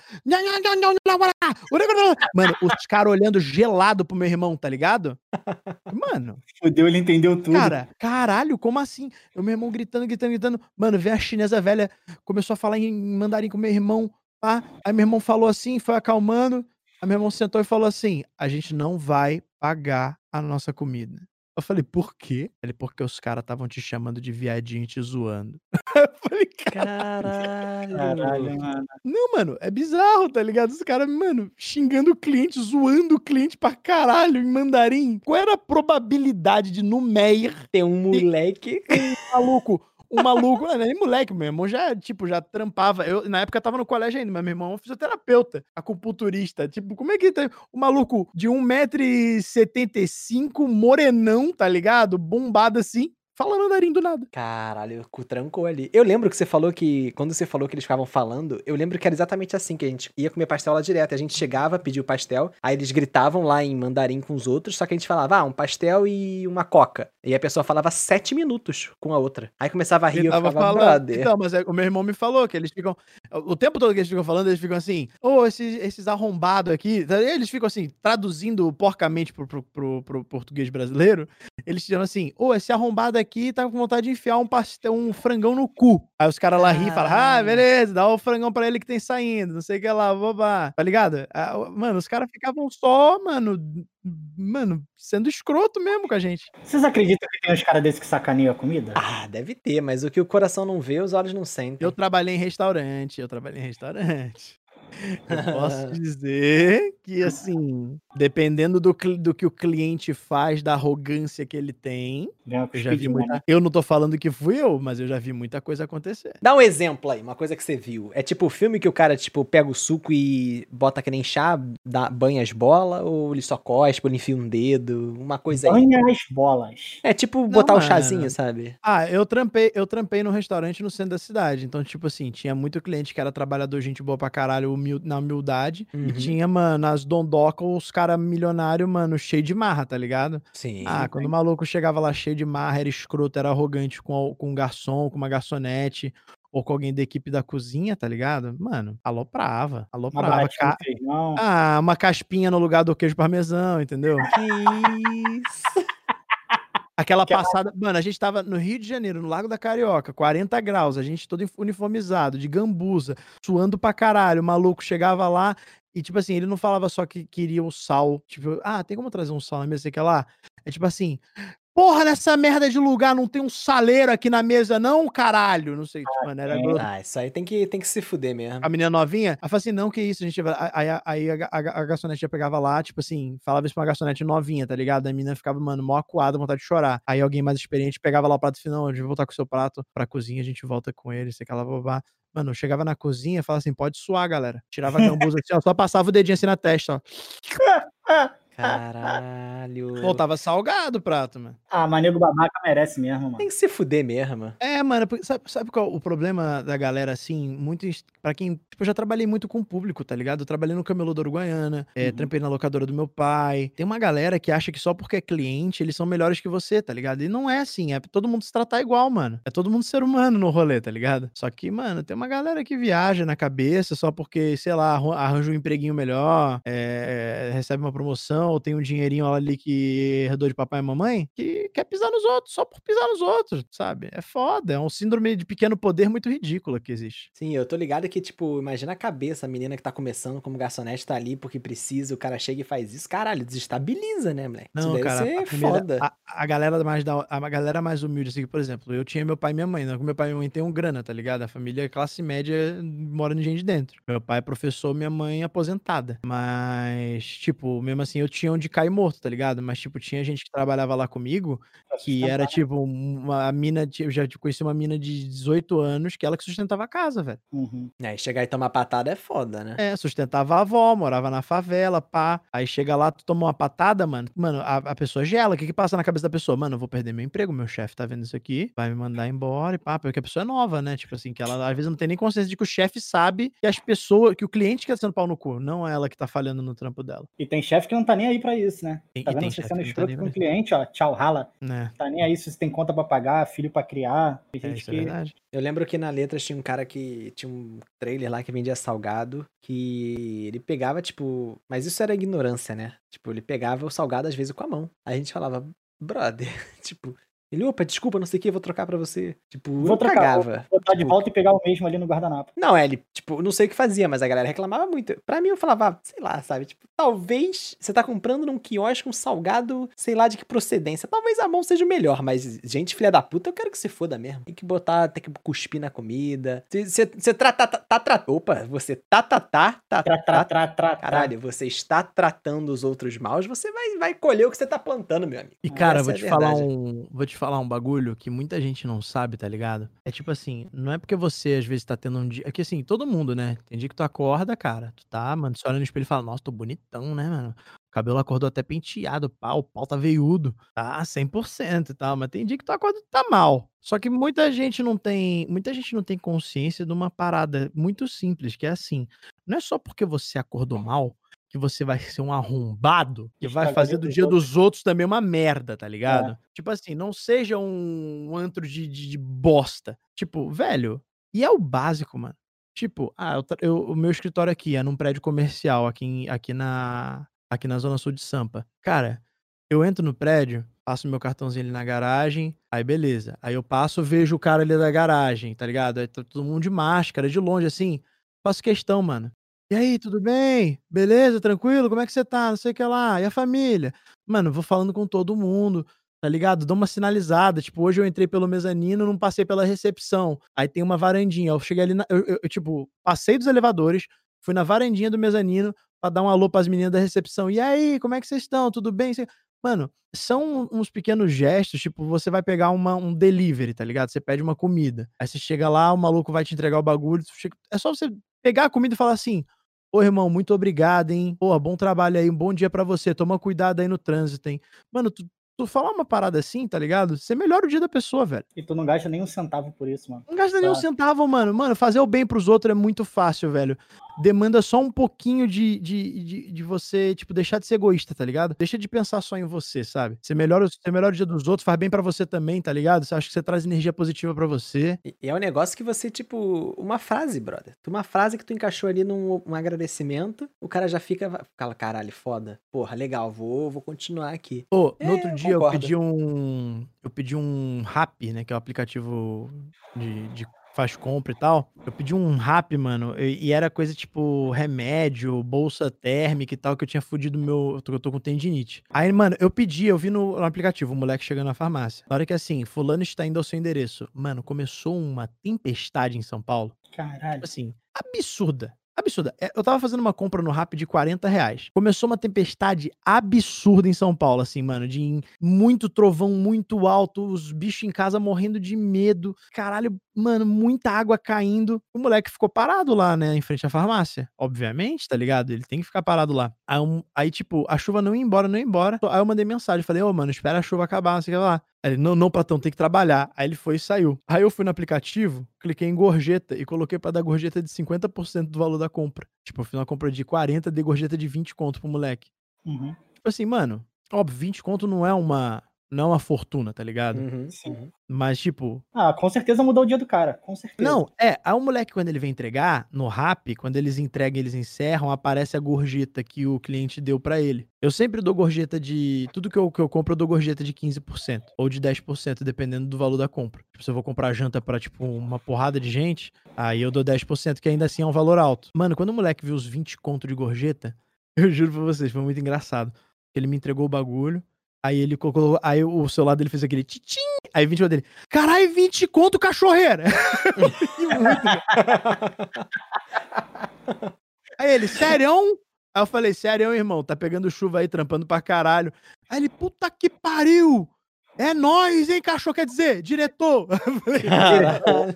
Mano, os caras olhando gelado pro meu irmão, tá ligado? Mano. Fudeu, ele entendeu tudo. Cara, caralho, como assim? O meu irmão gritando. Mano, veio a chinesa velha, começou a falar em mandarim com meu irmão, pá. Aí meu irmão falou assim, foi acalmando. Aí meu irmão sentou e falou assim: a gente não vai pagar a nossa comida. Eu falei, por quê? Ele, porque os caras estavam te chamando de viadinho e te zoando. Eu falei, Caralho, mano. Não, mano, é bizarro, tá ligado? Os caras, mano, xingando o cliente, zoando o cliente pra caralho em mandarim. Qual era a probabilidade de no Meyer tem um moleque. um maluco, não é nem moleque, meu irmão já trampava. Eu, na época, tava no colégio ainda, mas meu irmão é um fisioterapeuta, acupunturista. Tipo, como é que tem um maluco de 1,75 m, morenão, tá ligado? Bombado assim, falando mandarim do nada. Caralho, o cu trancou ali. Eu lembro que você falou que, quando você falou que eles ficavam falando, eu lembro que era exatamente assim, que a gente ia comer pastel lá direto. A gente chegava, pedia o pastel, aí eles gritavam lá em mandarim com os outros, só que a gente falava, um pastel e uma coca. E a pessoa falava 7 minutos com a outra. Aí começava a rir, eu ficava, brother. Então, mas o meu irmão me falou que eles ficam, o tempo todo que eles ficam falando, eles ficam assim, esses arrombados aqui, eles ficam assim, traduzindo porcamente pro português brasileiro, eles dizendo assim, esse arrombado aqui tá com vontade de enfiar um frangão no cu. Aí os caras lá riem e falam, beleza, dá o frangão pra ele que tem saindo, não sei o que lá, babá. Tá ligado? Mano, os caras ficavam só, mano, sendo escroto mesmo com a gente. Vocês acreditam que tem uns caras desses que sacaneiam a comida? Deve ter, mas o que o coração não vê, os olhos não sentem. Eu trabalhei em restaurante. Eu posso dizer que, assim, dependendo do que o cliente faz, da arrogância que ele tem, eu já vi muita... Eu não tô falando que fui eu, mas eu já vi muita coisa acontecer. Dá um exemplo aí, uma coisa que você viu. É tipo o filme que o cara, tipo, pega o suco e bota que nem chá, banha as bolas, ou ele só cospe, ele enfia um dedo, uma coisa aí. Banha as bolas. É tipo botar o chazinho, sabe? Eu trampei num restaurante no centro da cidade, então, tipo assim, tinha muito cliente que era trabalhador, gente boa pra caralho, na humildade, e tinha, mano, as dondocas, os caras milionários, mano, cheio de marra, tá ligado? Sim. Quando o maluco chegava lá cheio de marra, era escroto, era arrogante com um garçom, com uma garçonete, ou com alguém da equipe da cozinha, tá ligado? Mano, aloprava. Uma caspinha no lugar do queijo parmesão, entendeu? Que isso? Aquela passada... Mano, a gente tava no Rio de Janeiro, no Lago da Carioca, 40 graus, a gente todo uniformizado, de gambuza, suando pra caralho. O maluco chegava lá e, tipo assim, ele não falava só que queria o sal. Tipo, tem como trazer um sal na mesa, sei que lá? É tipo assim... porra, nessa merda de lugar não tem um saleiro aqui na mesa não, caralho? Não sei, tipo, mano, era grosso. Ah, isso aí tem que se fuder mesmo. A menina novinha, ela falou assim, não, que isso, a gente vai... Aí a garçonete já pegava lá, tipo assim, falava isso pra uma garçonete novinha, tá ligado? A menina ficava, mano, mó acuada, vontade de chorar. Aí alguém mais experiente pegava lá o prato e falou, não, a gente vai voltar com o seu prato pra cozinha, a gente volta com ele, sei que ela babá. Mano, eu chegava na cozinha e falava assim, pode suar, galera. Tirava a gambuza assim, ó, só passava o dedinho assim na testa, ó. Caralho. Voltava salgado o prato, mano. Ah, mas nego babaca merece mesmo, mano. Tem que se fuder mesmo. É, mano, sabe qual o problema da galera, assim, muito, pra quem, tipo, eu já trabalhei muito com o público, tá ligado? Eu trabalhei no Camelô da Uruguaiana, trampei na locadora do meu pai, tem uma galera que acha que só porque é cliente, eles são melhores que você, tá ligado? E não é assim, é todo mundo se tratar igual, mano, é todo mundo ser humano no rolê, tá ligado? Só que, mano, tem uma galera que viaja na cabeça só porque, sei lá, arranja um empreguinho melhor, recebe uma promoção, ou tem um dinheirinho ali que herdou de papai e mamãe, que quer pisar nos outros, só por pisar nos outros, sabe? É foda, é um síndrome de pequeno poder muito ridícula que existe. Sim, eu tô ligado que, tipo, imagina a cabeça, a menina que tá começando como garçonete, tá ali porque precisa, o cara chega e faz isso. Caralho, desestabiliza, né, moleque? Isso Não, deve cara, ser foda. a galera a galera mais humilde, assim, por exemplo, eu tinha meu pai e minha mãe, né? Meu pai e minha mãe tem um grana, tá ligado? A família classe média mora de gente dentro. Meu pai é professor, minha mãe é aposentada. Mas, tipo, mesmo assim, eu tinha onde cair morto, tá ligado? Mas, tipo, tinha gente que trabalhava lá comigo, que era, tipo, uma mina, eu já conheci uma mina de 18 anos, que ela que sustentava a casa, velho. Uhum. É, chegar e tomar patada é foda, né? É, sustentava a avó, morava na favela, pá. Aí chega lá, tu toma uma patada, mano. Mano, a pessoa gela. O que que passa na cabeça da pessoa? Mano, eu vou perder meu emprego, meu chefe tá vendo isso aqui, vai me mandar embora e pá. Porque a pessoa é nova, né? Tipo assim, que ela às vezes não tem nem consciência de que o chefe sabe que as pessoas, que o cliente que tá sendo pau no cu, não é ela que tá falhando no trampo dela. E tem chefe que não tá nem aí pra isso, né? Tá E vendo tem você chefe sendo que não tá escroto nem com o pra cliente, ó, tchau, rala. né? Tá nem aí se você tem conta pra pagar, filho pra criar. Tem gente Isso é que... verdade. Eu lembro que na Letras tinha um cara que tinha um trailer lá que vendia salgado, que ele pegava, tipo. Mas isso era ignorância, né? Tipo, ele pegava o salgado às vezes com a mão. Aí a gente falava, brother, tipo. Ele, opa, desculpa, não sei o que, vou trocar pra você. Tipo, Vou eu trocar, vou cagava. botar de Tipo, volta e pegar o mesmo ali no guardanapo. não, ele, tipo, não sei o que fazia, mas a galera reclamava muito. Pra mim, eu falava, sei lá, sabe? Tipo, talvez você tá comprando num quiosque um salgado, sei lá de que procedência. Talvez a mão seja o melhor, mas, gente, filha da puta, eu quero que se foda mesmo. Tem que botar, tem que cuspir na comida. Você opa, você caralho, você está tratando os outros maus, você vai colher o que você tá plantando, meu amigo. E, cara, Essa é a verdade. vou te falar um bagulho que muita gente não sabe, tá ligado? É tipo assim, não é porque você às vezes tá tendo um dia. É que assim, todo mundo, né? Tem dia que tu acorda, cara. Tu tá, mano, você olha no espelho e fala, nossa, tô bonitão, né, mano? O cabelo acordou até penteado, pá, o pau tá veiudo. Tá 100% e tal. Mas tem dia que tu acorda e tá mal. Só que muita gente não tem consciência de uma parada muito simples, que é assim. Não é só porque você acordou mal que você vai ser um arrombado que vai fazer do dia dos outros também uma merda, tá ligado? Tipo assim, não seja um antro de bosta. Tipo, velho, e é o básico, mano. Tipo, o meu escritório aqui é num prédio comercial aqui na Zona Sul de Sampa. Cara, eu entro no prédio, passo meu cartãozinho ali na garagem, aí beleza. Aí eu passo, vejo o cara ali da garagem, tá ligado? Aí tá todo mundo de máscara, de longe, assim. Faço questão, mano. E aí, tudo bem? Beleza? Tranquilo? Como é que você tá? Não sei o que lá. E a família? Mano, vou falando com todo mundo, tá ligado? Dou uma sinalizada. Tipo, hoje eu entrei pelo mezanino, não passei pela recepção. Aí tem uma varandinha. Eu cheguei ali, tipo, passei dos elevadores, fui na varandinha do mezanino pra dar um alô pras meninas da recepção. E aí, como é que vocês estão? Tudo bem? Mano, são uns pequenos gestos, tipo, você vai pegar um delivery, tá ligado? Você pede uma comida. Aí você chega lá, o maluco vai te entregar o bagulho. É só você pegar a comida e falar assim: ô, irmão, muito obrigado, hein? Pô, bom trabalho aí, um bom dia pra você. Toma cuidado aí no trânsito, hein? Mano, tu falar uma parada assim, tá ligado? Você melhora o dia da pessoa, velho. E tu não gasta nem um centavo por isso, mano. Não gasta nem um centavo, mano. Mano, fazer o bem pros outros é muito fácil, velho. Demanda só um pouquinho de você, tipo, deixar de ser egoísta, tá ligado? Deixa de pensar só em você, sabe? Você melhora o dia dos outros, faz bem pra você também, tá ligado? Você acha que você traz energia positiva pra você. E é um negócio que você, tipo, uma frase, brother. Uma frase que tu encaixou ali num agradecimento, o cara já fica, caralho, foda. Porra, legal, vou continuar aqui. Pô, no outro dia concordo. eu pedi um Rappi, né, que é o aplicativo faz compra e tal. Eu pedi um Rappi, mano, e era coisa tipo remédio, bolsa térmica e tal, que eu tinha fudido eu tô com tendinite. Aí, mano, eu vi no aplicativo, o moleque chegando na farmácia. Na hora que assim, fulano está indo ao seu endereço. Mano, começou uma tempestade em São Paulo. Caralho. Tipo assim, absurda. Absurda. Eu tava fazendo uma compra no Rappi de R$40. Começou uma tempestade absurda em São Paulo, assim, mano. De muito trovão, muito alto, os bichos em casa morrendo de medo. Caralho, mano, muita água caindo. O moleque ficou parado lá, né, em frente à farmácia. Obviamente, tá ligado? Ele tem que ficar parado lá. Aí tipo, a chuva não ia embora, não ia embora. Aí eu mandei mensagem, falei, ô, mano, espera a chuva acabar, não sei o que lá. Aí ele, não, Platão, tem que trabalhar. Aí ele foi e saiu. Aí eu fui no aplicativo, cliquei em gorjeta e coloquei pra dar gorjeta de 50% do valor da compra. Tipo, eu fiz uma compra de 40, dei gorjeta de 20 conto pro moleque. Uhum. Tipo assim, mano, óbvio, 20 conto não é uma fortuna, tá ligado? Sim. Mas, tipo... Ah, com certeza mudou o dia do cara, com certeza. Não, aí o moleque, quando ele vem entregar, no Rappi, quando eles entregam, eles encerram, aparece a gorjeta que o cliente deu pra ele. Eu sempre dou gorjeta de... Tudo que eu compro, eu dou gorjeta de 15%. Ou de 10%, dependendo do valor da compra. Tipo, se eu vou comprar janta pra, tipo, uma porrada de gente, aí eu dou 10%, que ainda assim é um valor alto. Mano, quando o moleque viu os 20 conto de gorjeta, eu juro pra vocês, foi muito engraçado. Ele me entregou o bagulho, aí ele colocou... Aí o celular dele fez aquele titim. Aí 20 conto dele, caralho, 20 conto, cachorreira! Muito. Aí ele, sério? Aí eu falei, sério, irmão, tá pegando chuva aí, trampando pra caralho. Aí ele, puta que pariu! É nóis, hein, cachorro? Quer dizer, diretor! Caralho.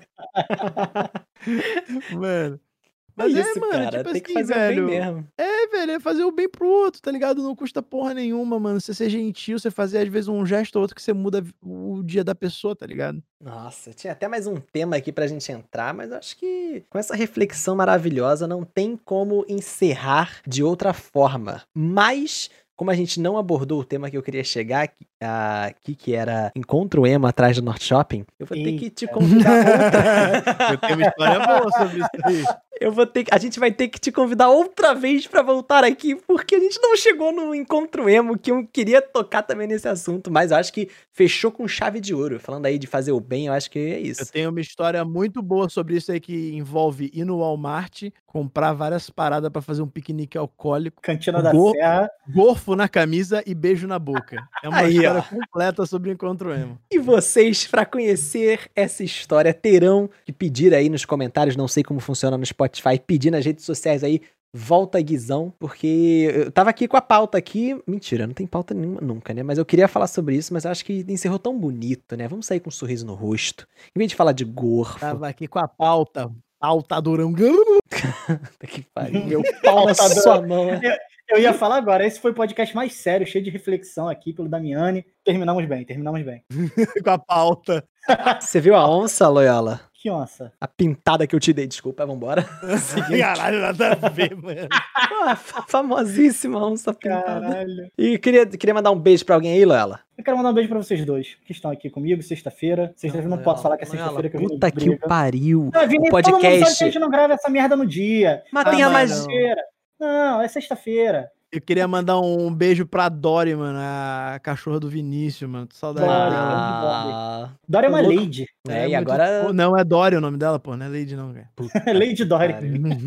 Mano. Mas Mas isso, cara, tipo tem que assim, fazer velho, o bem mesmo. velho, é fazer o bem pro outro, tá ligado? Não custa porra nenhuma, mano. Você ser gentil, você fazer às vezes um gesto ou outro que você muda o dia da pessoa, tá ligado? Nossa, tinha até mais um tema aqui pra gente entrar, mas eu acho que com essa reflexão maravilhosa não tem como encerrar de outra forma. Mas, como a gente não abordou o tema que eu queria chegar aqui, que era Encontro Emo atrás do Norte Shopping, eu vou ter que te convidar outra. Eu tenho uma história boa sobre isso aí. A gente vai ter que te convidar outra vez pra voltar aqui, porque a gente não chegou no Encontro Emo, que eu queria tocar também nesse assunto, mas eu acho que fechou com chave de ouro. Falando aí de fazer o bem, eu acho que é isso. Eu tenho uma história muito boa sobre isso aí, que envolve ir no Walmart, comprar várias paradas pra fazer um piquenique alcoólico. Cantina da Serra. Gorfo na camisa e beijo na boca. É uma Aí, história ó, completa sobre o Encontro Emo. E vocês, pra conhecer essa história, terão que pedir aí nos comentários, não sei como funciona no Spotify, pedir nas redes sociais aí, Volta Guizão, porque eu tava aqui com a pauta aqui, mentira, não tem pauta nenhuma nunca, né? Mas eu queria falar sobre isso, mas eu acho que encerrou tão bonito, né? Vamos sair com um sorriso no rosto, em vez de falar de gorfo. Tava aqui com a pauta durão. Puta que pariu, meu pau na sua mão, né? Eu ia falar agora, esse foi o podcast mais sério, cheio de reflexão aqui pelo Damiani. Terminamos bem. Com a pauta. Você viu a onça, Loyola? Que onça? A pintada que eu te dei, desculpa, vambora. Caralho, nada a ver, mano. Famosíssima onça pintada. Caralho. E queria mandar um beijo pra alguém aí, Loyola. Eu quero mandar um beijo pra vocês dois, que estão aqui comigo, sexta-feira. Sexta-feira não posso falar que é sexta-feira que eu vim. Puta que o pariu. Não, Vini, O todo mundo sabe que a podcast. gente não grava essa merda no dia. Mas tem a mais... Não, é sexta-feira. Eu queria mandar um beijo pra Dory, mano, a cachorra do Vinícius, mano. Tô saudade Dory, dela. Dori é uma lady. É, e muito... agora... Não, é Dory o nome dela, pô. Não é Lady, não, cara. Lady Dory.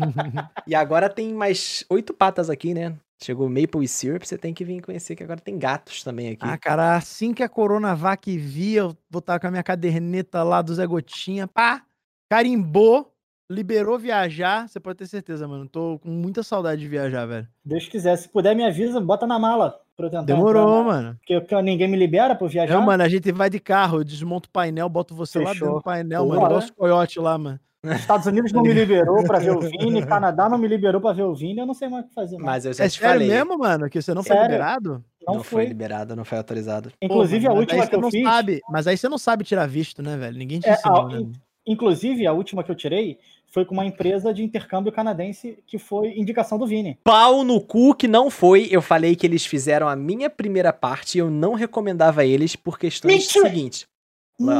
E agora tem mais 8 patas aqui, né? Chegou Maple Syrup, você tem que vir conhecer que agora tem gatos também aqui. Ah, cara, assim que a Coronavac via, eu vou estar com a minha caderneta lá do Zé Gotinha, pá, carimbou, liberou viajar, você pode ter certeza, mano. Tô com muita saudade de viajar, velho. Deus quiser, se puder me avisa, bota na mala pra eu tentar. Demorou, mano. Porque ninguém me libera pra eu viajar. Não, mano, a gente vai de carro, eu desmonto o painel, boto você lá dentro do painel, mano, igual os coiotes lá, mano. Estados Unidos não me liberou pra ver o Vini, Canadá não me liberou pra ver o Vini, eu não sei mais o que fazer. Mas eu já É te sério falei. mesmo, mano, que você não foi liberado? Não foi liberado, não foi autorizado. Inclusive, pô, mano, a última que eu fiz... Mas aí você não sabe tirar visto, né, velho? Ninguém te ensinou, né? Inclusive, a última que eu tirei foi com uma empresa de intercâmbio canadense que foi indicação do Vini. Pau no cu que não foi. Eu falei que eles fizeram a minha primeira parte e eu não recomendava eles por questões seguintes. Loyola,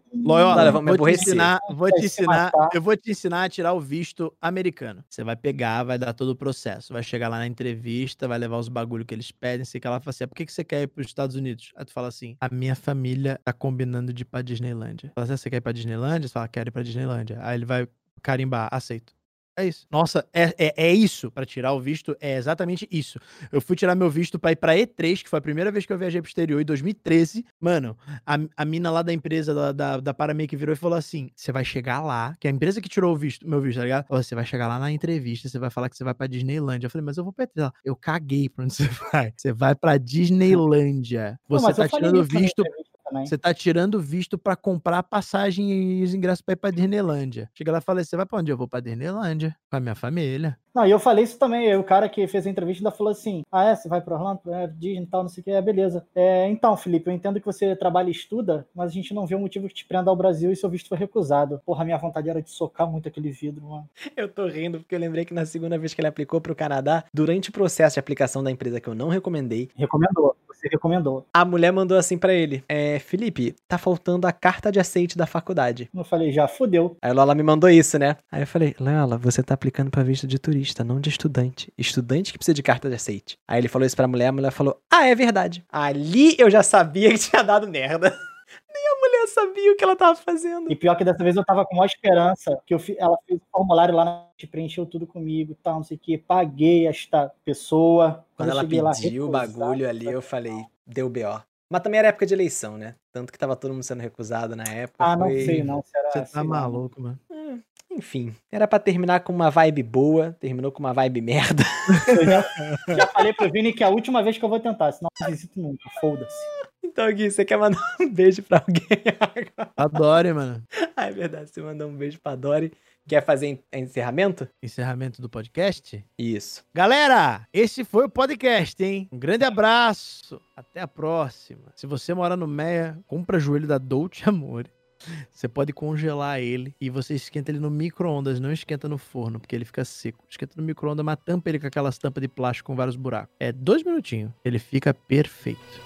Loyola, Olha, vamos me vou te aborrecer. ensinar, matar. eu vou te ensinar a tirar o visto americano. Você vai pegar, vai dar todo o processo, vai chegar lá na entrevista, vai levar os bagulho que eles pedem, sei que ela fala assim, por que você quer ir pros Estados Unidos? Aí tu fala assim, a minha família tá combinando de ir pra Disneylândia. Fala assim, você quer ir pra Disneylândia? Você fala, quero ir pra Disneylândia. Aí ele vai carimbar, aceito. É isso. Nossa, é isso. Pra tirar o visto, é exatamente isso. Eu fui tirar meu visto pra ir pra E3, que foi a primeira vez que eu viajei pro exterior, em 2013. Mano, a mina lá da empresa, da Paramake, virou e falou assim, você vai chegar lá, que é a empresa que tirou o visto, meu visto, tá ligado? Falou, você vai chegar lá na entrevista, você vai falar que você vai pra Disneylândia. Eu falei, mas eu vou pra E3. Ela, eu caguei pra onde você vai. Você vai pra Disneylândia. Não, Você mas eu tá falei tirando isso na visto... entrevista também. Você tá tirando visto pra comprar passagem e os ingressos pra ir pra Disneylândia. Chega lá e fala, você vai pra onde? Eu vou pra Disneylândia, com a minha família. Não, e eu falei isso também. Aí o cara que fez a entrevista ainda falou assim: ah, você vai para Orlando? Disney e tal, não sei o que. Beleza. Então, Felipe, eu entendo que você trabalha e estuda, mas a gente não vê o motivo que te prenda ao Brasil e seu visto foi recusado. Porra, minha vontade era de socar muito aquele vidro, mano. Eu tô rindo porque eu lembrei que na segunda vez que ele aplicou pro Canadá, durante o processo de aplicação da empresa que eu não recomendei, Recomendou. Você recomendou. a mulher mandou assim pra ele, Felipe, tá faltando a carta de aceite da faculdade. Eu falei, já fudeu. Aí a Lola me mandou isso, né? Aí eu falei, Lola, você tá aplicando pra visto de turista, não de estudante. Estudante que precisa de carta de aceite. Aí ele falou isso pra mulher, a mulher falou, é verdade. Ali eu já sabia que tinha dado merda. Nem a mulher sabia o que ela tava fazendo. E pior que dessa vez eu tava com maior esperança, que ela fez o formulário lá, preencheu tudo comigo, tal, não sei o que, paguei esta pessoa. Quando eu ela cheguei lá, pediu o recusado, bagulho ali, eu falei, deu B.O. Mas também era época de eleição, né? Tanto que tava todo mundo sendo recusado na época. Ah, não sei não, será? Você tá sei lá, maluco, mano. Enfim, era pra terminar com uma vibe boa, terminou com uma vibe merda. Eu já falei pro Vini que é a última vez que eu vou tentar, senão eu não visito nunca, foda-se. Então, Gui, você quer mandar um beijo pra alguém agora? Adore, mano. Ah, é verdade, você mandou um beijo pra Dori. Quer fazer encerramento? Encerramento do podcast? Isso. Galera, esse foi o podcast, hein? Um grande abraço. Até a próxima. Se você mora no Meia, compra joelho da Dolce Amore. Você pode congelar ele e você esquenta ele no micro-ondas, não esquenta no forno, porque ele fica seco. Esquenta no micro-ondas, mas tampa ele com aquelas tampas de plástico com vários buracos. 2 minutinhos. Ele fica perfeito.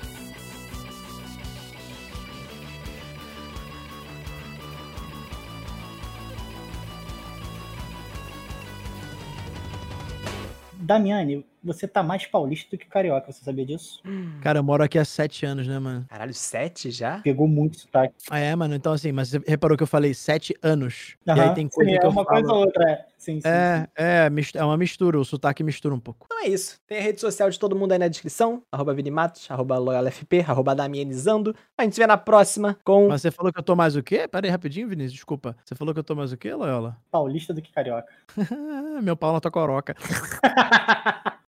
Damiane, você tá mais paulista do que carioca, você sabia disso? Cara, eu moro aqui há 7 anos, né, mano? Caralho, 7 já? Pegou muito sotaque. Mano, então assim, mas você reparou que eu falei 7 anos. E aí Aham, tem coisa sim, que é eu uma falo... coisa ou outra, Sim, sim. É uma mistura, o sotaque mistura um pouco. Então é isso. Tem a rede social de todo mundo aí na descrição. @vinimatos, @loyalfp, @damianizando. A gente se vê na próxima com... Mas você falou que eu tô mais o quê? Pera aí rapidinho, Vinícius, desculpa. Você falou que eu tô mais o quê, Loyola? Paulista do que carioca. Meu pau na tua coroca.